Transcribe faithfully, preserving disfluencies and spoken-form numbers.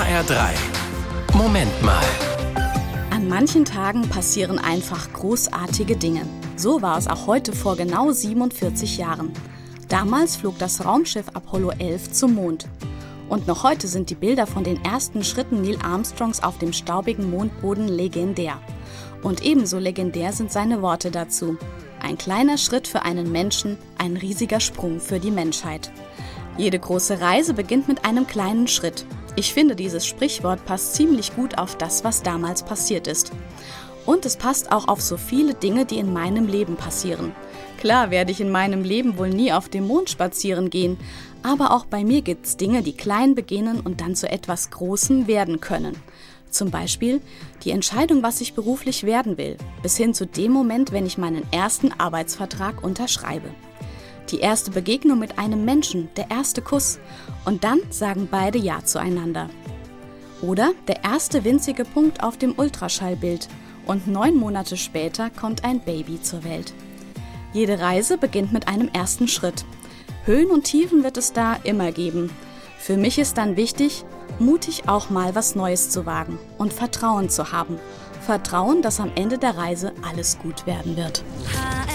H R drei. Moment mal. An manchen Tagen passieren einfach großartige Dinge. So war es auch heute vor genau siebenundvierzig Jahren. Damals flog das Raumschiff Apollo elf zum Mond. Und noch heute sind die Bilder von den ersten Schritten Neil Armstrongs auf dem staubigen Mondboden legendär. Und ebenso legendär sind seine Worte dazu. Ein kleiner Schritt für einen Menschen, ein riesiger Sprung für die Menschheit. Jede große Reise beginnt mit einem kleinen Schritt. Ich finde, dieses Sprichwort passt ziemlich gut auf das, was damals passiert ist. Und es passt auch auf so viele Dinge, die in meinem Leben passieren. Klar werde ich in meinem Leben wohl nie auf dem Mond spazieren gehen, aber auch bei mir gibt es Dinge, die klein beginnen und dann zu etwas Großem werden können. Zum Beispiel die Entscheidung, was ich beruflich werden will, bis hin zu dem Moment, wenn ich meinen ersten Arbeitsvertrag unterschreibe. Die erste Begegnung mit einem Menschen, der erste Kuss, und dann sagen beide Ja zueinander. Oder der erste winzige Punkt auf dem Ultraschallbild und neun Monate später kommt ein Baby zur Welt. Jede Reise beginnt mit einem ersten Schritt. Höhen und Tiefen wird es da immer geben. Für mich ist dann wichtig, mutig auch mal was Neues zu wagen und Vertrauen zu haben. Vertrauen, dass am Ende der Reise alles gut werden wird.